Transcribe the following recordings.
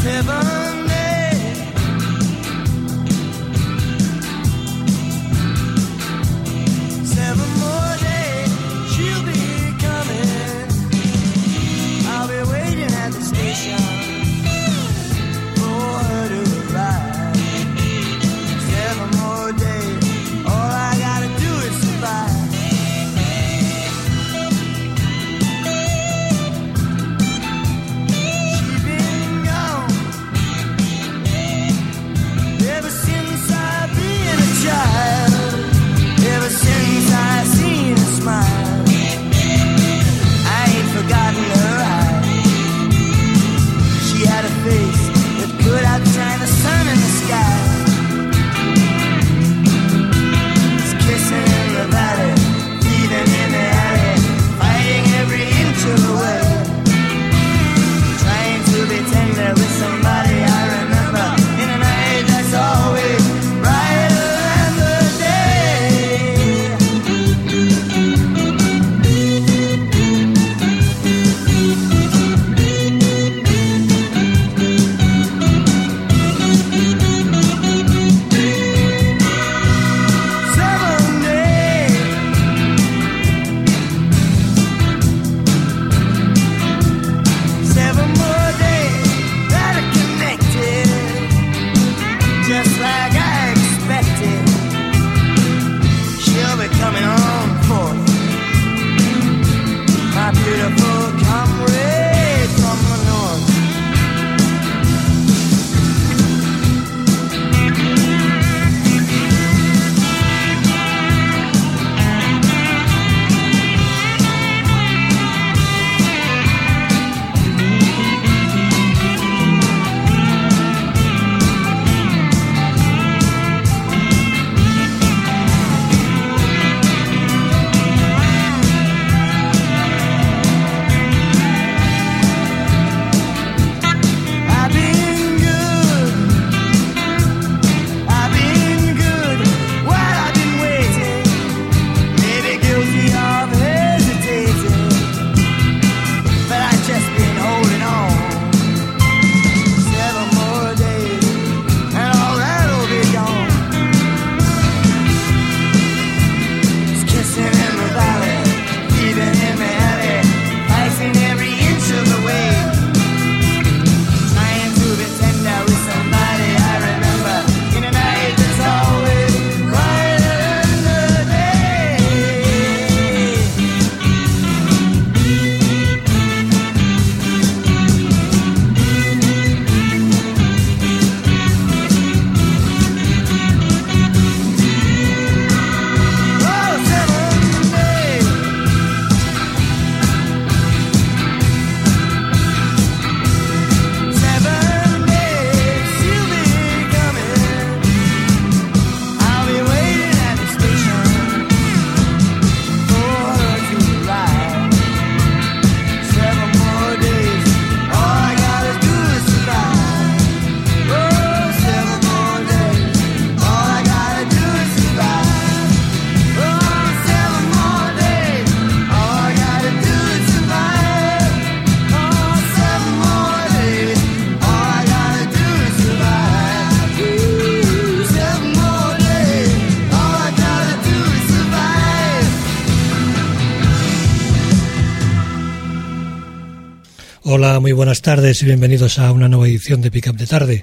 Hola, muy buenas tardes y bienvenidos a una nueva edición de Pick Up de Tarde,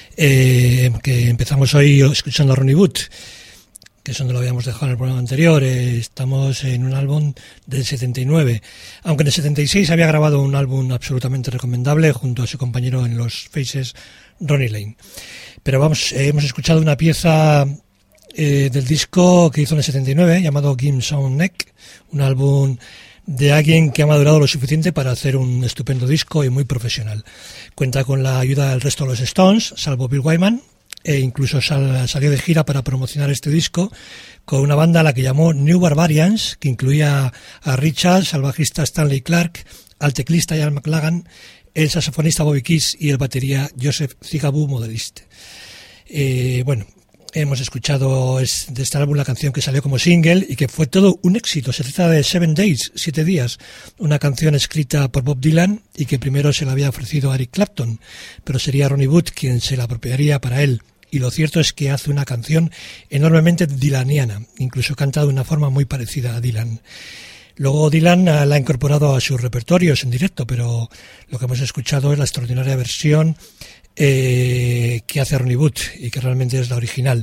que empezamos hoy escuchando a Ronnie Wood, que eso no lo habíamos dejado en el programa anterior. Estamos en un álbum del 79, aunque en el 76 había grabado un álbum absolutamente recomendable junto a su compañero en los Faces, Ronnie Lane. Pero vamos, hemos escuchado una pieza del disco que hizo en el 79 llamado Give Some Neck, un álbum de alguien que ha madurado lo suficiente para hacer un estupendo disco y muy profesional. Cuenta con la ayuda del resto de los Stones, salvo Bill Wyman, e incluso salió de gira para promocionar este disco con una banda a la que llamó New Barbarians, que incluía a Richards, al bajista Stanley Clarke, al teclista Ian McLagan, el saxofonista Bobby Keys y el batería Joseph Zigaboo Modelist. Hemos escuchado de este álbum la canción que salió como single y que fue todo un éxito. Se trata de 7 Days, 7 días, una canción escrita por Bob Dylan y que primero se la había ofrecido a Eric Clapton, pero sería Ronnie Wood quien se la apropiaría para él. Y lo cierto es que hace una canción enormemente dylaniana, incluso canta de una forma muy parecida a Dylan. Luego Dylan la ha incorporado a sus repertorios en directo, pero lo que hemos escuchado es la extraordinaria versión que hace Ronnie Wood y que realmente es la original.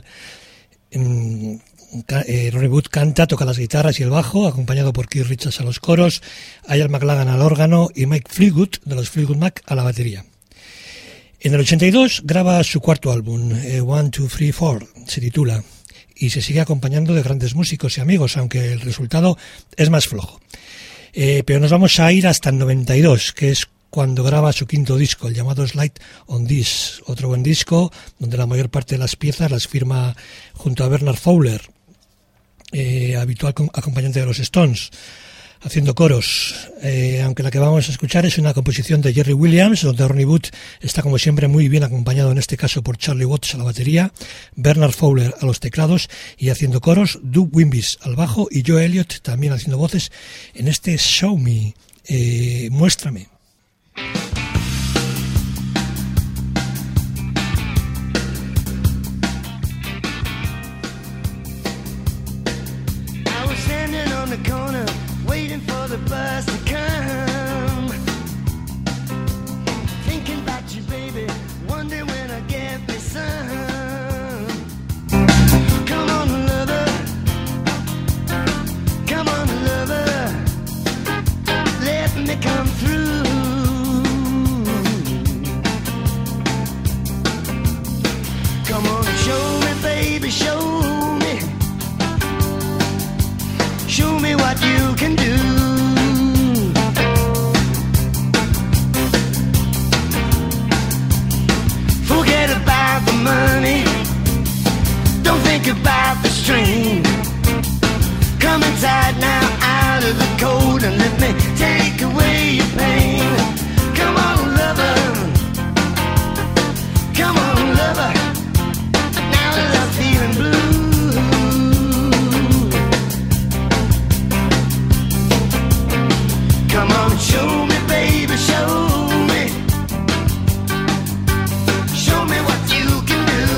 Ronnie Wood canta, toca las guitarras y el bajo, acompañado por Keith Richards a los coros, Ian McLagan al órgano y Mike Fleetwood de los Fleetwood Mac a la batería. En el 82 graba su cuarto álbum, 1, 2, 3, 4, se titula, y se sigue acompañando de grandes músicos y amigos, aunque el resultado es más flojo. Pero nos vamos a ir hasta el 92, que es cuando graba su quinto disco, el llamado Slide on This, otro buen disco donde la mayor parte de las piezas las firma junto a Bernard Fowler, habitual acompañante de los Stones, haciendo coros, aunque la que vamos a escuchar es una composición de Jerry Williams, donde Ronnie Wood está como siempre muy bien acompañado, en este caso por Charlie Watts a la batería, Bernard Fowler a los teclados y haciendo coros, Doug Wimbis al bajo y Joe Elliott también haciendo voces en este Show Me, Muéstrame. Waiting for the bus to come, thinking about you, baby, wondering when I get me some. Come on, lover, come on, lover, let me come through. Come on, show me, baby, show me. Show me what you can do. Forget about the money. Don't think about the strain. Come inside now, out of the cold, and let me take away your pain. Come on, lover. Come on, lover. Now that I'm feeling blue. Come on, show me, baby, show me. Show me what you can do.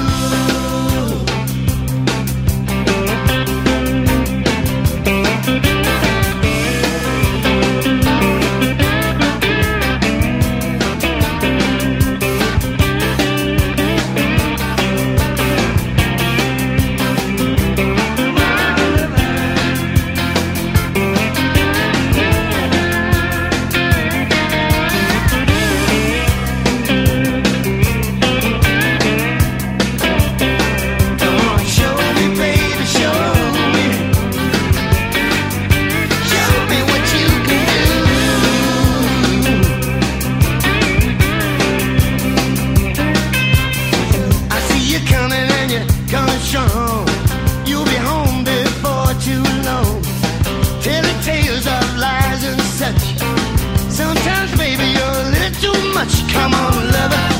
Come on, lover.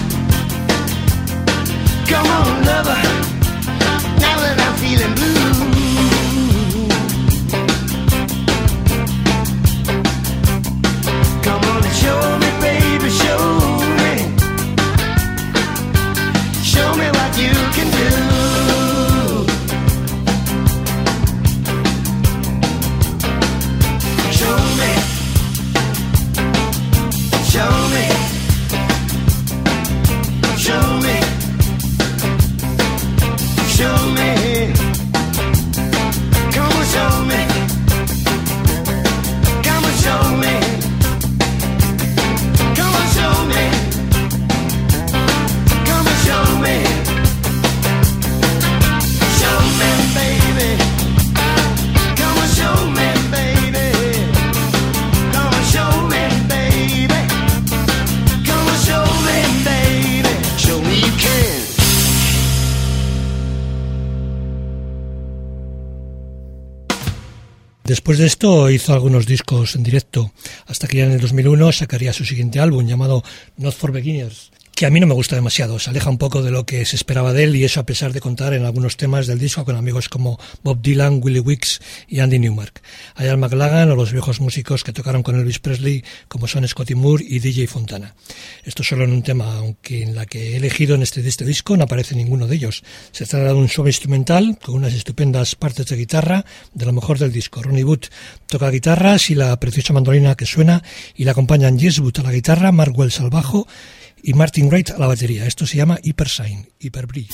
Come on, lover. Now that I'm feeling blue. Come on and show me, baby, show me. Show me what you can do. Show me. Show me. Show me, show me, come on, show me, come on, show me, come on, show me, come on, show me, show me, baby, come on, show me, baby, come on, show me, baby, come on, show me, baby. Show me you can. Después de esto hizo algunos discos en directo, hasta que ya en el 2001 sacaría su siguiente álbum llamado Not for Beginners, que a mí no me gusta demasiado, se aleja un poco de lo que se esperaba de él, y eso a pesar de contar en algunos temas del disco con amigos como Bob Dylan, Willie Weeks y Andy Newmark, Ian McLagan o los viejos músicos que tocaron con Elvis Presley como son Scotty Moore y DJ Fontana. Esto solo en un tema, aunque en la que he elegido de este disco no aparece ninguno de ellos. Se trata de un suave instrumental con unas estupendas partes de guitarra de lo mejor del disco. Ronnie Wood toca guitarras y la preciosa mandolina que suena, y le acompañan Jess Wood a la guitarra, Mark Wells al bajo y Martin Wright a la batería. Esto se llama Hypershine, hiperbrillo.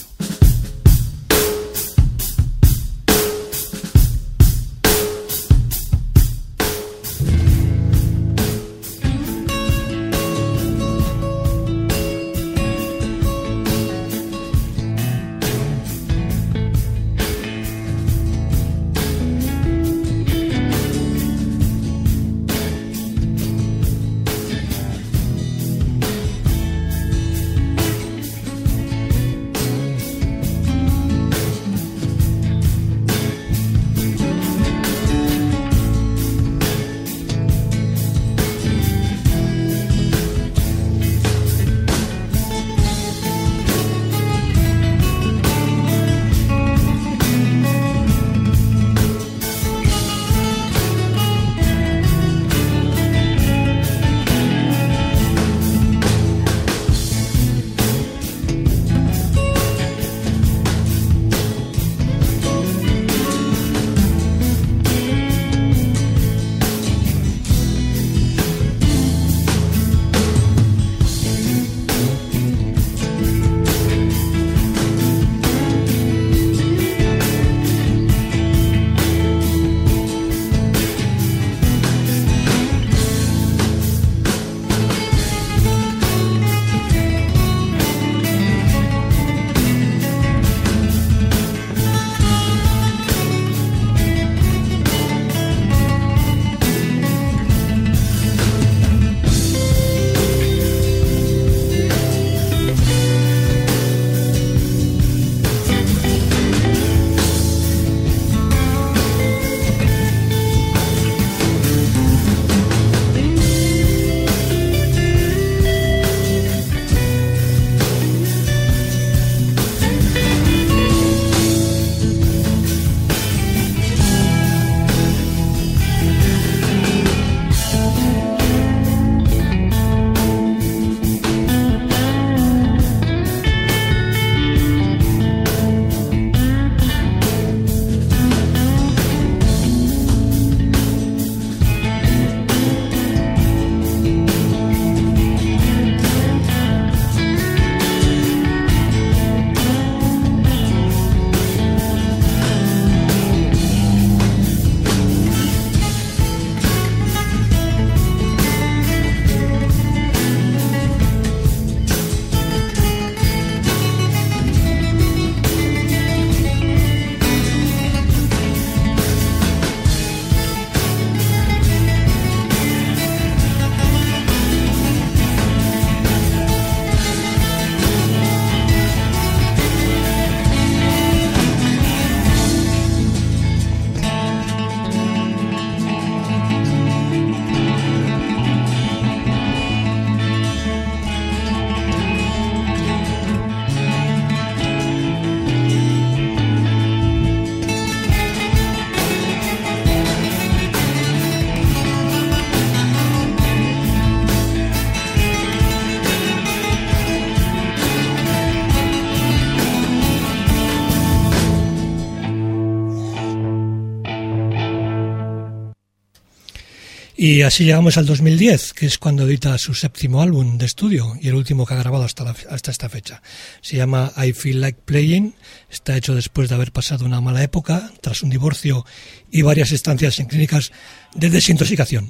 Y así llegamos al 2010, que es cuando edita su séptimo álbum de estudio y el último que ha grabado hasta esta fecha. Se llama I Feel Like Playing. Está hecho después de haber pasado una mala época, tras un divorcio y varias estancias en clínicas de desintoxicación.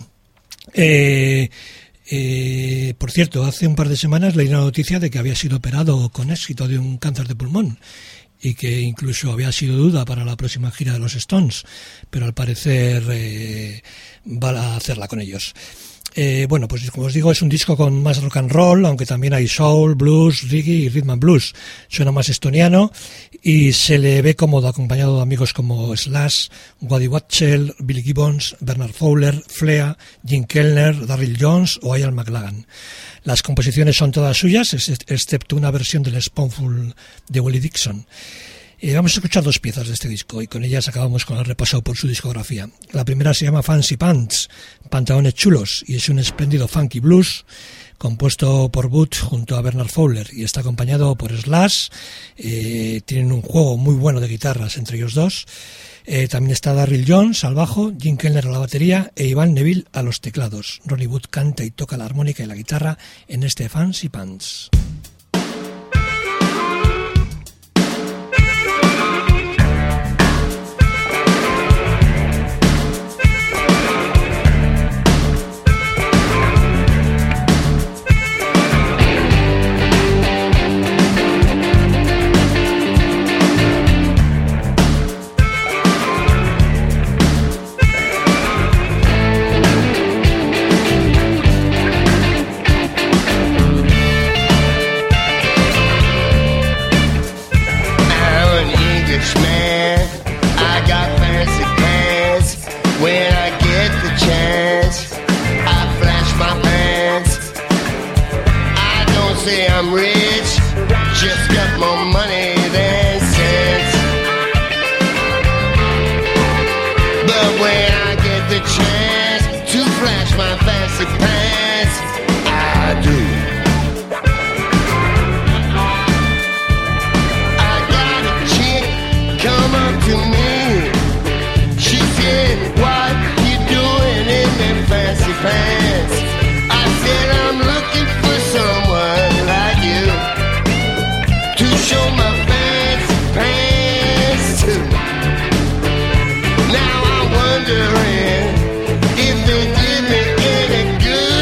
Por cierto, hace un par de semanas leí la noticia de que había sido operado con éxito de un cáncer de pulmón y que incluso había sido duda para la próxima gira de los Stones, pero al parecer va a hacerla con ellos. Bueno, pues como os digo, es un disco con más rock and roll, aunque también hay soul, blues, reggae y rhythm and blues. Suena más estoniano y se le ve cómodo, acompañado de amigos como Slash, Waddy Wachtel, Billy Gibbons, Bernard Fowler, Flea, Jim Kellner, Darryl Jones o Ian McLagan. Las composiciones son todas suyas, excepto una versión del Spoonful de Willie Dixon. Vamos a escuchar dos piezas de este disco y con ellas acabamos con el repaso por su discografía. La primera se llama Fancy Pants, Pantalones Chulos, y es un espléndido funky blues compuesto por Butch junto a Bernard Fowler y está acompañado por Slash. Tienen un juego muy bueno de guitarras entre ellos dos. También está Darryl Jones al bajo, Jim Kellner a la batería e Ivan Neville a los teclados. Ronnie Wood canta y toca la armónica y la guitarra en este Fancy Pants. I'm rich, just got more money than sense. But when I get the chance to flash my fancy pants, I do. I got a chick come up to me. She said, what you doing in them fancy pants? I said, I'm looking for someone like you to show my fancy pants to. Now I'm wondering if they did me any good.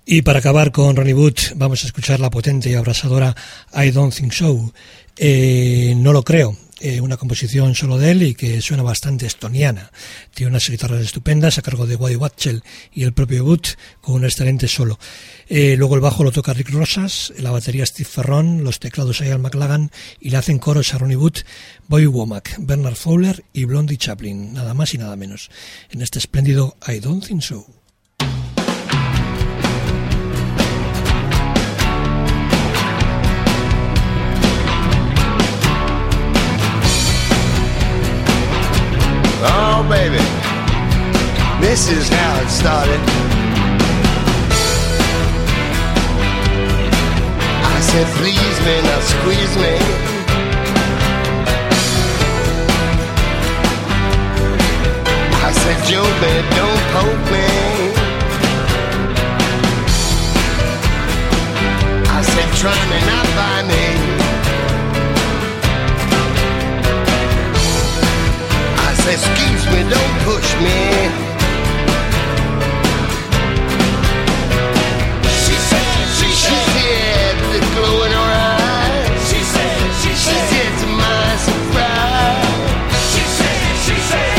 Y para acabar con Ronnie Wood vamos a escuchar la potente y abrasadora I Don't Think So. No lo creo. Una composición solo de él y que suena bastante estoniana. Tiene unas guitarras estupendas a cargo de Waddy Wachtel y el propio Wood con un excelente solo. Luego el bajo lo toca Rick Rosas, la batería Steve Ferron, los teclados Ian McLagan y le hacen coros a Ronnie Wood, Bobby Womack, Bernard Fowler y Blondie Chaplin, nada más y nada menos, en este espléndido I Don't Think So. Oh, baby, this is how it started. I said, please me, now squeeze me. I said, joke me, don't poke me. I said, try me, not buy me. Excuse me, don't push me. She said, the glow in her eyes. She said, to my surprise. She said,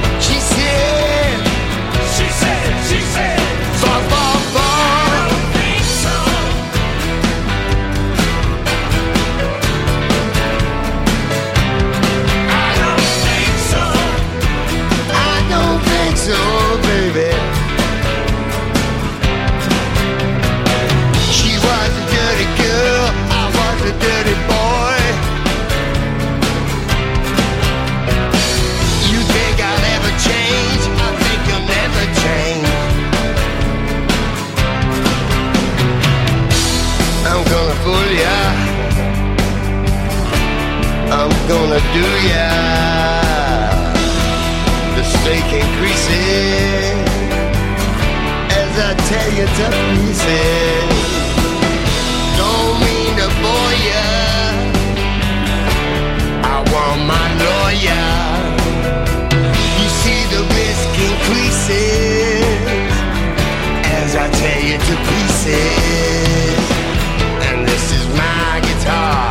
far, far, far. I don't think so. So, baby, she was a dirty girl, I was a dirty boy. You think I'll ever change? I think I'll never change. I'm gonna fool ya, I'm gonna do ya. Steak increases as I tear you to pieces. Don't mean to bore ya, I want my lawyer. You see the risk increases as I tear you to pieces. And this is my guitar.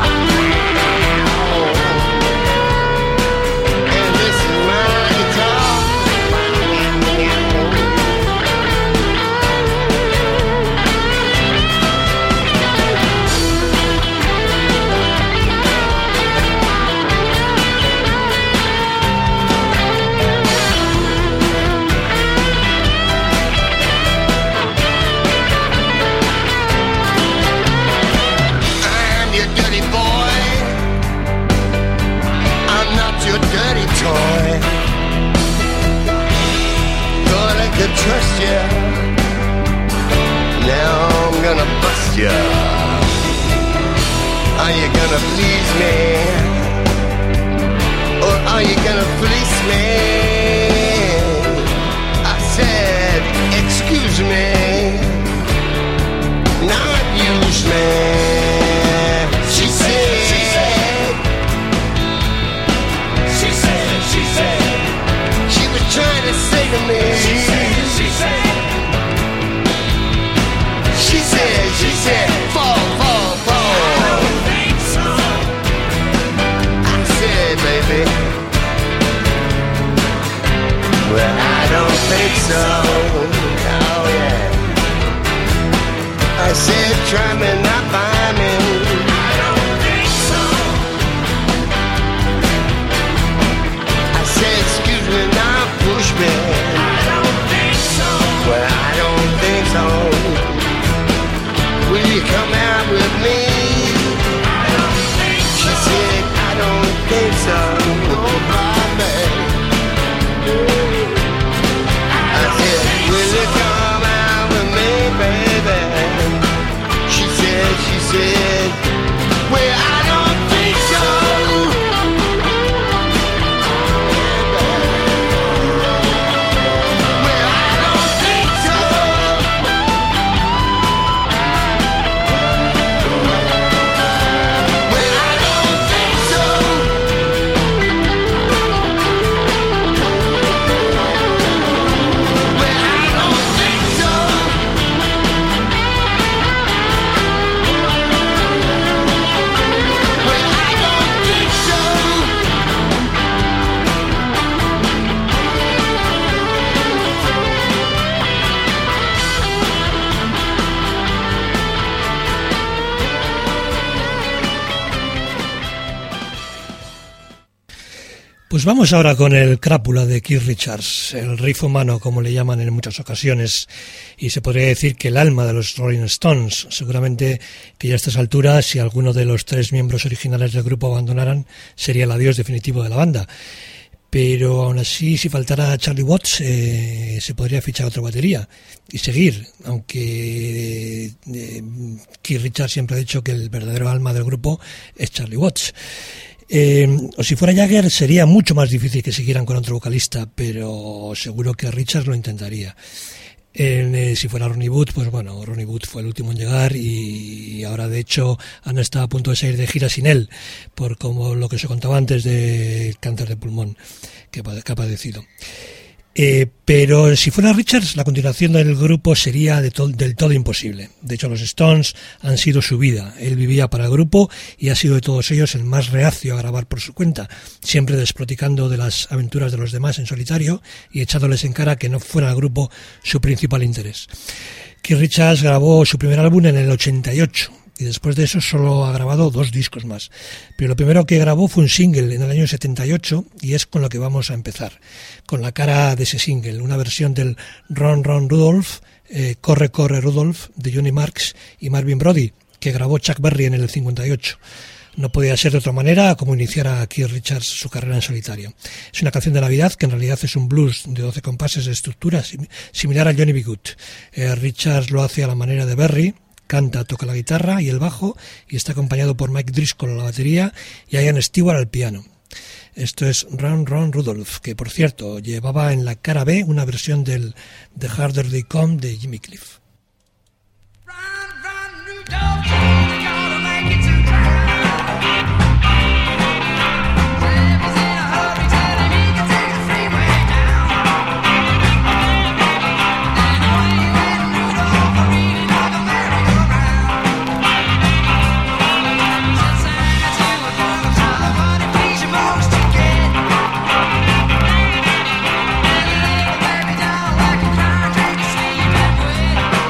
Toy. Thought I could trust ya, now I'm gonna bust ya. Are you gonna please me, or are you gonna fleece me? I said, excuse me, not use me. She said, she was trying to say to me. She said, fall, fall, fall. I don't think so. I said, baby, well, I don't think so. Oh, yeah. I said, try me, not buy me. I don't think so. I said, excuse me, now push me. I don't think so. Well, I don't think so. Will you come out with me? I don't think so. She said, I don't think so. Oh, baby. I said, will you come out with me, baby? She said, well, I don't think so. Well, I don't think so. Pues vamos ahora con el crápula de Keith Richards, el riff humano, como le llaman en muchas ocasiones, y se podría decir que el alma de los Rolling Stones. Seguramente que ya a estas alturas, si alguno de los 3 miembros originales del grupo abandonaran, sería el adiós definitivo de la banda. Pero aún así, si faltara Charlie Watts, se podría fichar otra batería y seguir, aunque Keith Richards siempre ha dicho que el verdadero alma del grupo es Charlie Watts. O si fuera Jagger sería mucho más difícil que siguieran con otro vocalista, pero seguro que Richards lo intentaría. Si fuera Ronnie Wood, pues bueno, Ronnie Wood fue el último en llegar y ahora de hecho han estado a punto de salir de gira sin él, por como lo que se contaba antes del cáncer de pulmón que ha padecido. Pero si fuera Richards, la continuación del grupo sería del todo imposible. De hecho, los Stones han sido su vida. Él vivía para el grupo y ha sido de todos ellos el más reacio a grabar por su cuenta, siempre despoticando de las aventuras de los demás en solitario y echándoles en cara que no fuera el grupo su principal interés. Keith Richards grabó su primer álbum en el 88. Y después de eso solo ha grabado 2 discos más. Pero lo primero que grabó fue un single en el año 78 y es con lo que vamos a empezar. Con la cara de ese single, una versión del Run Run Rudolph, Corre Corre Rudolph, de Johnny Marks y Marvin Brody, que grabó Chuck Berry en el 58. No podía ser de otra manera como iniciara Keith Richards su carrera en solitario. Es una canción de Navidad que en realidad es un blues de 12 compases de estructura similar a Johnny B. Good. Richards lo hace a la manera de Berry. Canta, toca la guitarra y el bajo y está acompañado por Mike Driscoll a la batería y Ian Stewart al piano. Esto es Run Run Rudolph, que por cierto llevaba en la cara B una versión del The Harder They Come de Jimmy Cliff. Run, run, Rudolph, you gotta make it to Take a sleep and wait.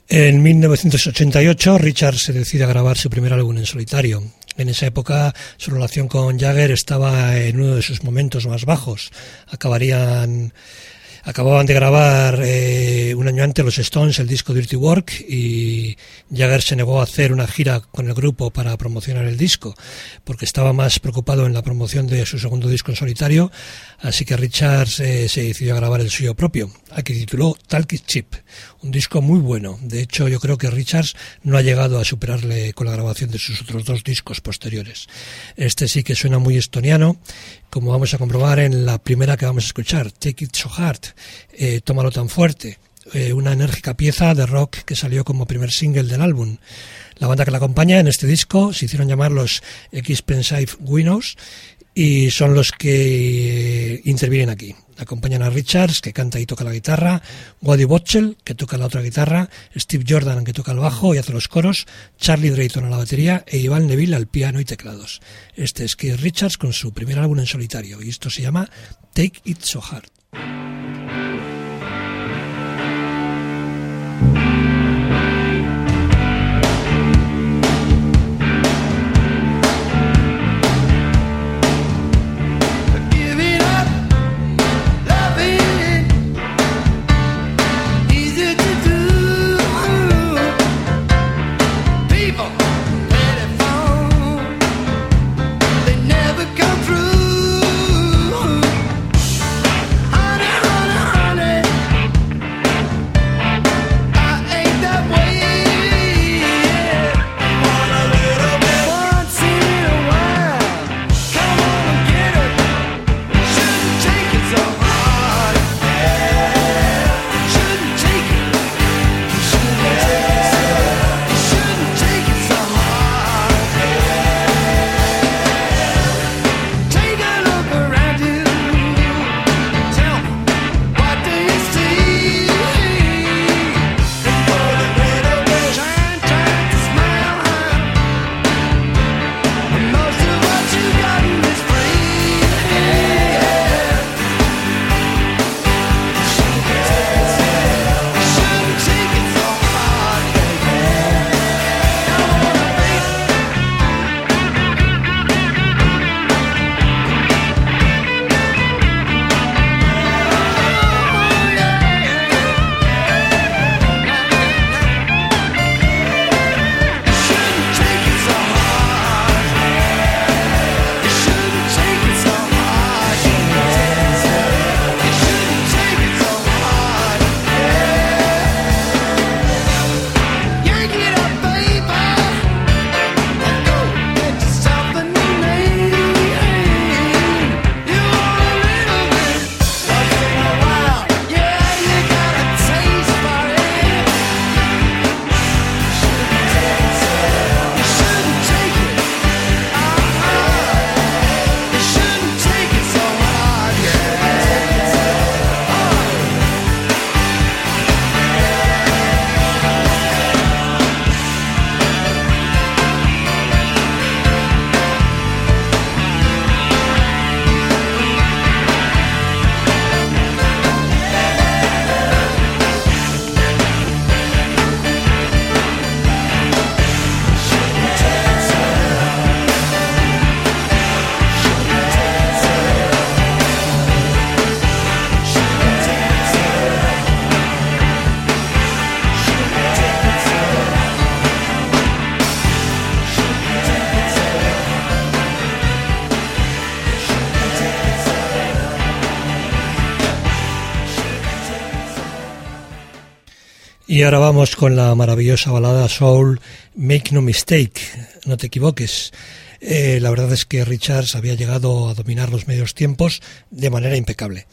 En 1988, Richards se decide a grabar su primer álbum en solitario. En esa época, su relación con Jagger estaba en uno de sus momentos más bajos. Acababan de grabar un año antes los Stones el disco Dirty Work y Jagger se negó a hacer una gira con el grupo para promocionar el disco porque estaba más preocupado en la promoción de su segundo disco en solitario, así que Richards se decidió a grabar el suyo propio, al que tituló Talk Is Cheap, un disco muy bueno. De hecho, yo creo que Richards no ha llegado a superarle con la grabación de sus otros dos discos posteriores. Este sí que suena muy estoniano, como vamos a comprobar en la primera que vamos a escuchar, Take It So Hard, Tómalo Tan Fuerte, una enérgica pieza de rock que salió como primer single del álbum. La banda que la acompaña en este disco se hicieron llamar los Expensive Winos y son los que intervienen aquí. Acompañan a Richards, que canta y toca la guitarra, Waddy Wachtel, que toca la otra guitarra, Steve Jordan, que toca el bajo y hace los coros, Charlie Drayton a la batería e Ivan Neville al piano y teclados. Este es Keith Richards con su primer álbum en solitario y esto se llama Take It So Hard. Y ahora vamos con la maravillosa balada soul Make No Mistake, no te equivoques. La verdad es que Richards había llegado a dominar los medios tiempos de manera impecable.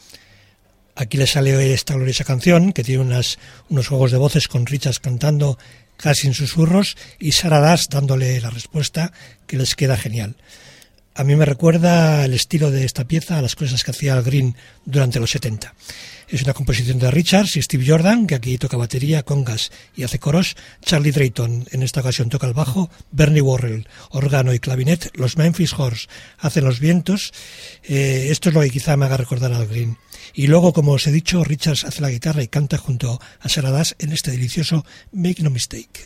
Aquí le sale esta gloriosa canción que tiene unos juegos de voces con Richards cantando casi en susurros y Sarah Dash dándole la respuesta que les queda genial. A mí me recuerda el estilo de esta pieza a las cosas que hacía Al Green durante los 70. Es una composición de Richards y Steve Jordan, que aquí toca batería, congas y hace coros. Charlie Drayton en esta ocasión toca el bajo, Bernie Worrell, órgano y clavinet, los Memphis Horse hacen los vientos. Esto es lo que quizá me haga recordar a Al Green. Y luego, como os he dicho, Richards hace la guitarra y canta junto a Sarah Dash en este delicioso Make No Mistake.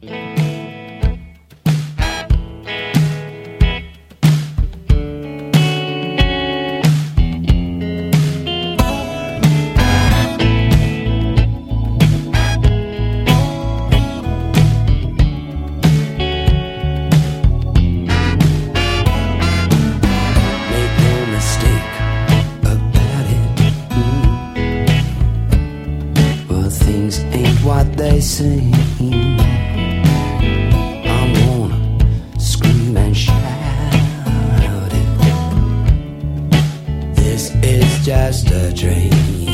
They say I wanna scream and shout it. This is just a dream.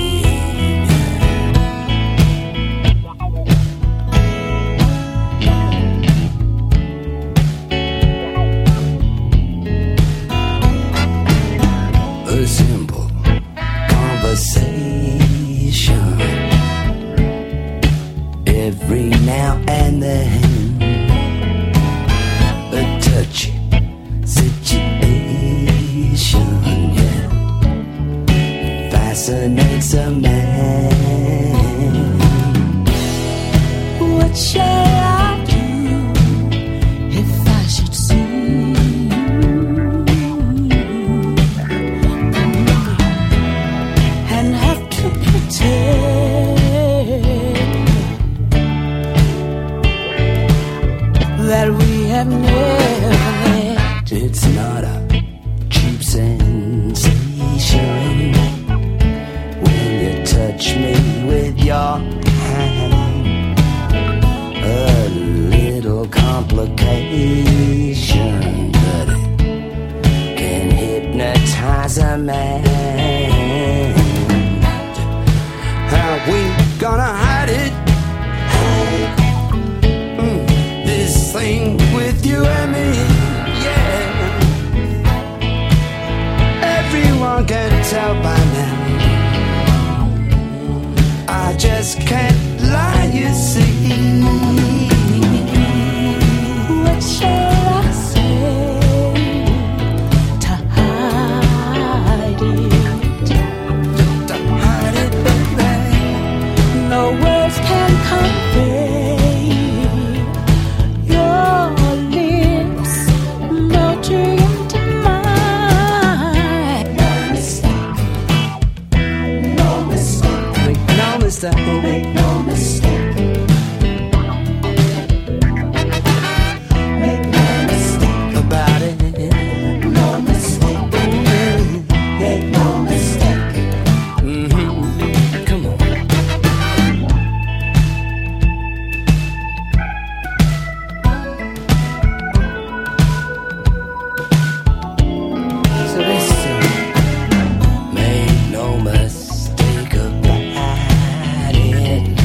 A simple conversation every now and then, a touchy situation, yeah, fascinates a man. What shall I do if I should see and have to pretend that we have never met? It's not a cheap sensation when you touch me with your hand. A little complication, but it can hypnotize a man. How we gonna hide it? Thing with you and me, yeah. Everyone can tell by now. I just can't lie, you see. What shall I say to hide it? To hide it, baby. No words can convey make no mistake. Make no mistake about it. No mistake. Make no mistake. Come on. So listen. Make no mistake about it.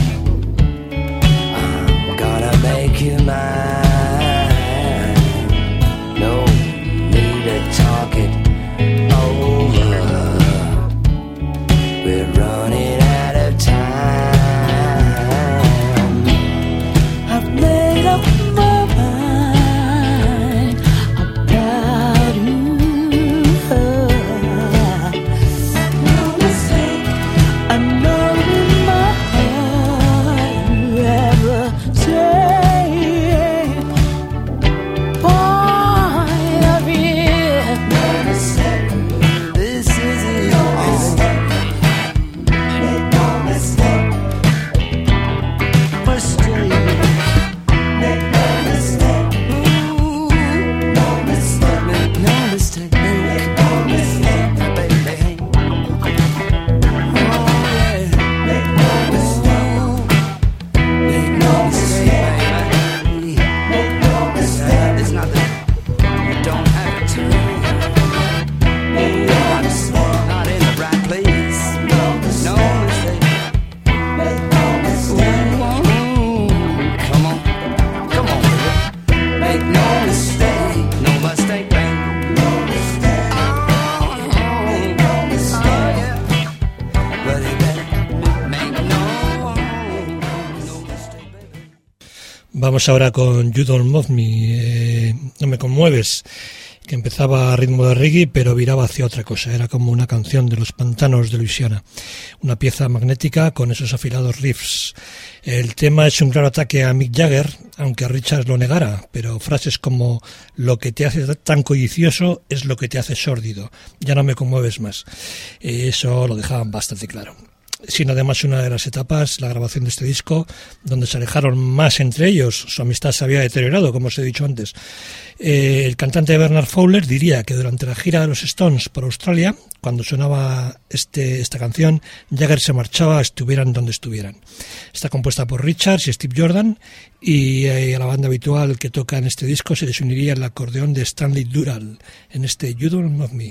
Vamos ahora con You Don't Move Me, no me conmueves, que empezaba a ritmo de reggae pero viraba hacia otra cosa, era como una canción de los pantanos de Luisiana, una pieza magnética con esos afilados riffs. El tema es un claro ataque a Mick Jagger, aunque Richards lo negara, pero frases como lo que te hace tan codicioso es lo que te hace sórdido, ya no me conmueves más, eso lo dejaban bastante claro. Sino además una de las etapas, la grabación de este disco, donde se alejaron más entre ellos, su amistad se había deteriorado, como os he dicho antes. El cantante Bernard Fowler diría que durante la gira de los Stones por Australia, cuando sonaba esta canción, Jagger se marchaba, estuvieran donde estuvieran. Está compuesta por Richards y Steve Jordan, y a la banda habitual que toca en este disco se les uniría el acordeón de Stanley Dural en este You Don't Move Me.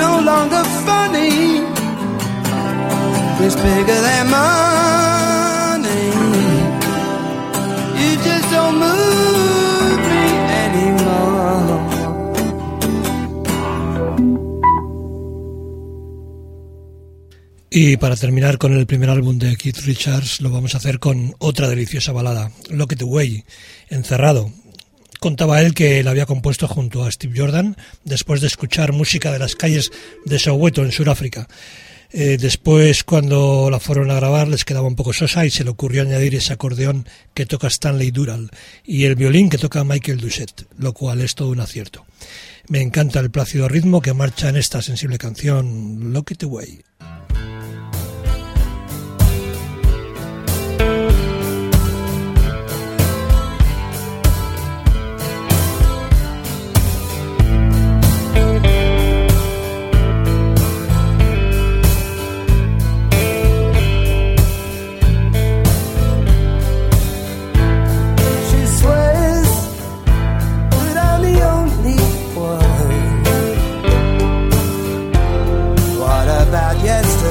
no longer funny. It's bigger than money. You just don't move me anymore. Y para terminar con el primer álbum de Keith Richards, lo vamos a hacer con otra deliciosa balada, Lock It Away, Encerrado. Contaba él que la había compuesto junto a Steve Jordan después de escuchar música de las calles de Soweto en Sudáfrica. Después, cuando la fueron a grabar, les quedaba un poco sosa y se le ocurrió añadir ese acordeón que toca Stanley Dural y el violín que toca Michael Doucet, lo cual es todo un acierto. Me encanta el plácido ritmo que marcha en esta sensible canción, Lock It Away. Yes.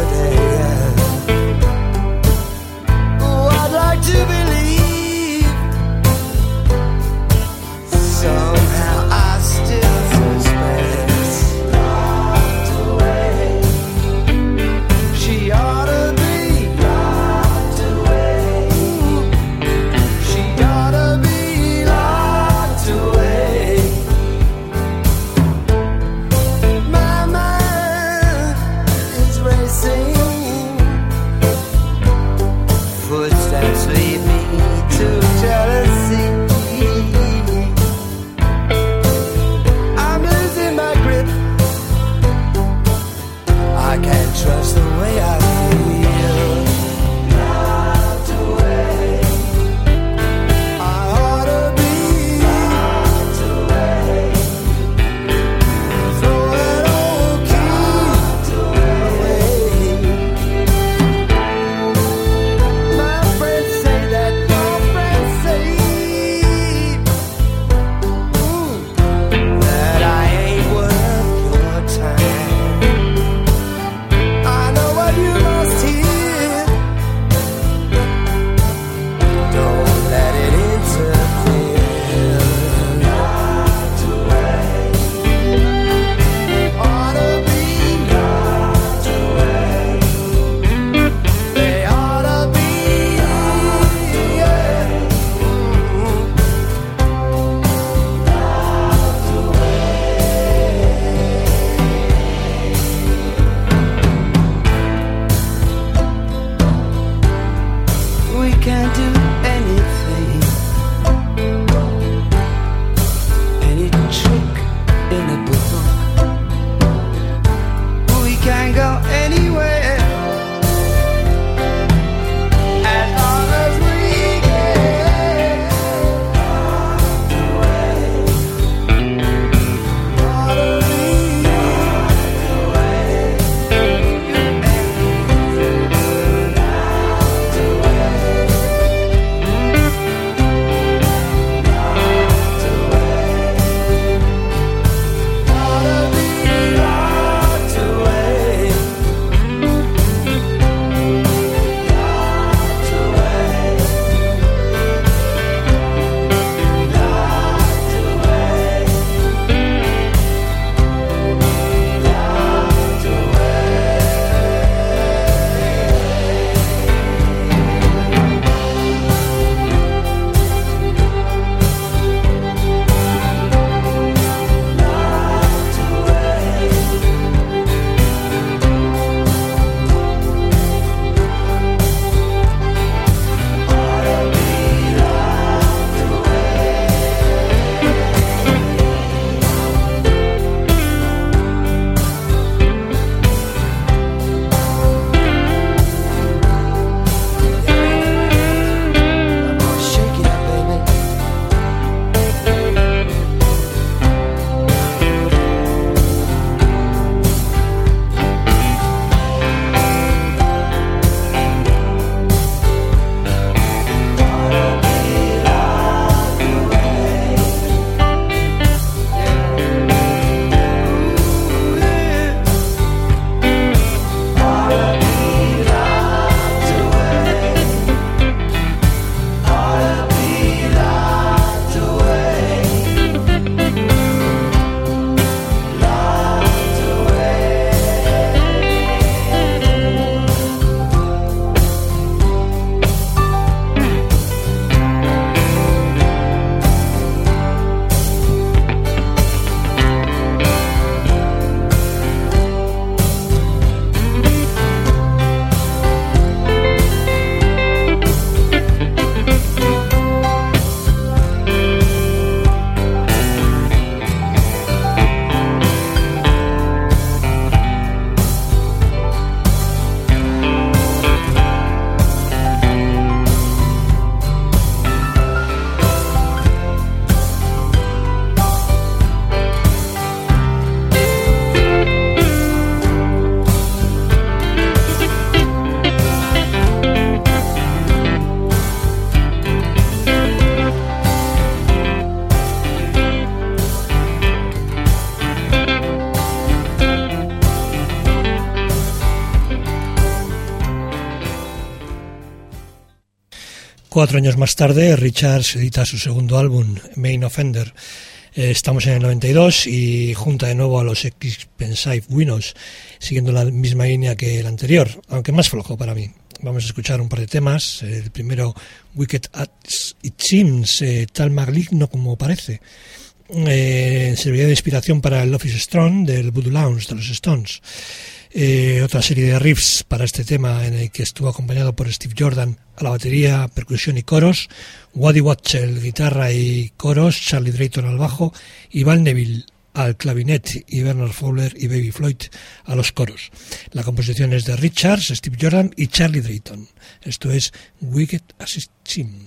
4 años más tarde, Richards edita su segundo álbum, Main Offender. Estamos en el 92 y junta de nuevo a los Expensive Winos, siguiendo la misma línea que el anterior, aunque más flojo para mí. Vamos a escuchar un par de temas. El primero, Wicked as It Seems, tan maligno como parece. Serviría de inspiración para el Love is Strong del Voodoo Lounge de los Stones. Otra serie de riffs para este tema, en el que estuvo acompañado por Steve Jordan a la batería, percusión y coros, Waddy Wachtel guitarra y coros, Charlie Drayton al bajo y Val Neville al clavinet y Bernard Fowler y Baby Floyd a los coros. La composición es de Richards, Steve Jordan y Charlie Drayton. Esto es Wicked as It Seems.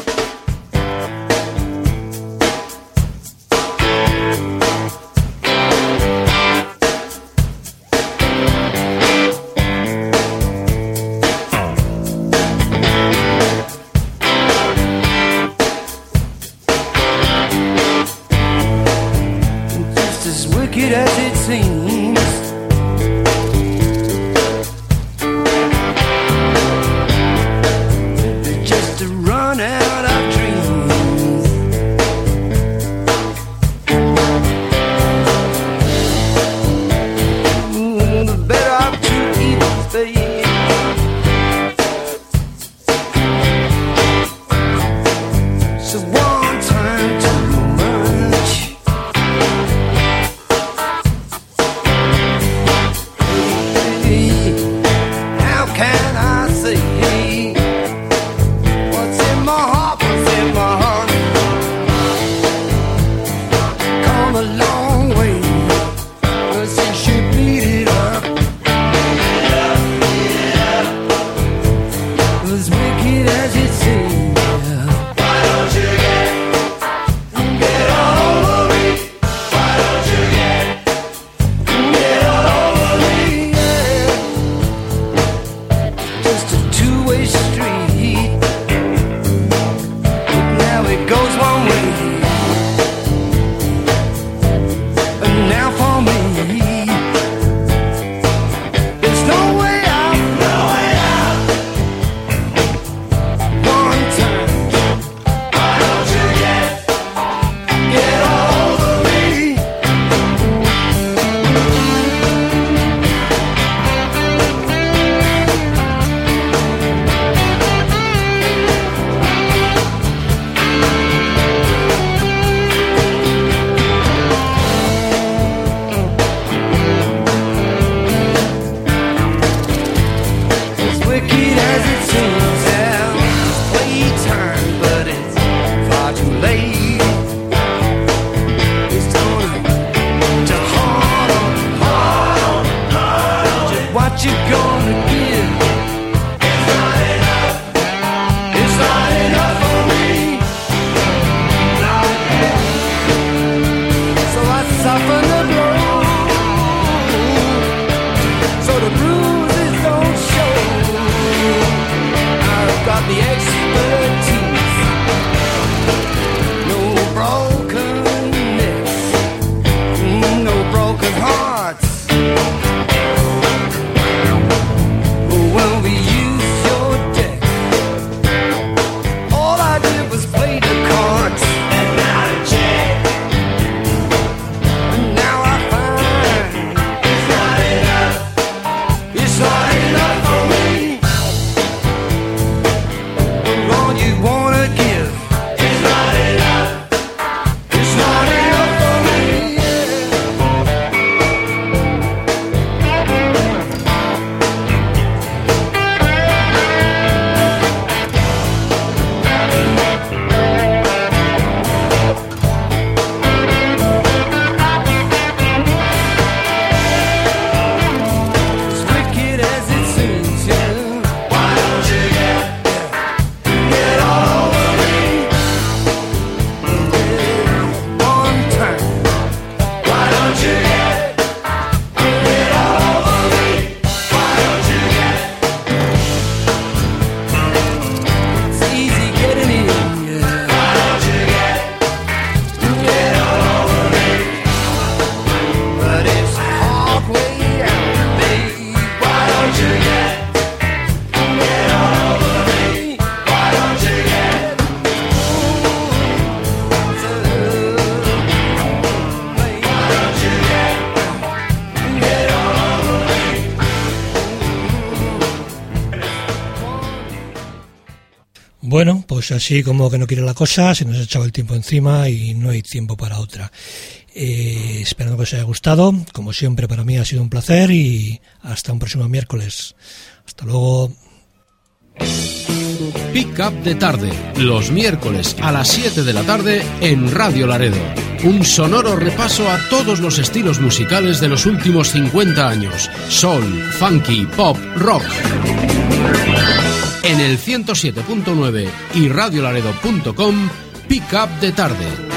Wicked as it seems, just to run out of dreams. The better of two evils, babe. So one time too much. pues así como que no quiere la cosa, se nos ha echado el tiempo encima y no hay tiempo para otra. Esperando que os haya gustado, como siempre para mí ha sido un placer y hasta un próximo miércoles. Hasta luego. Pick Up de Tarde, los miércoles a las 7 de la tarde en Radio Laredo. Un sonoro repaso a todos los estilos musicales de los últimos 50 años. Soul, funky, pop, rock. En el 107.9 y radiolaredo.com, Pick Up de Tarde.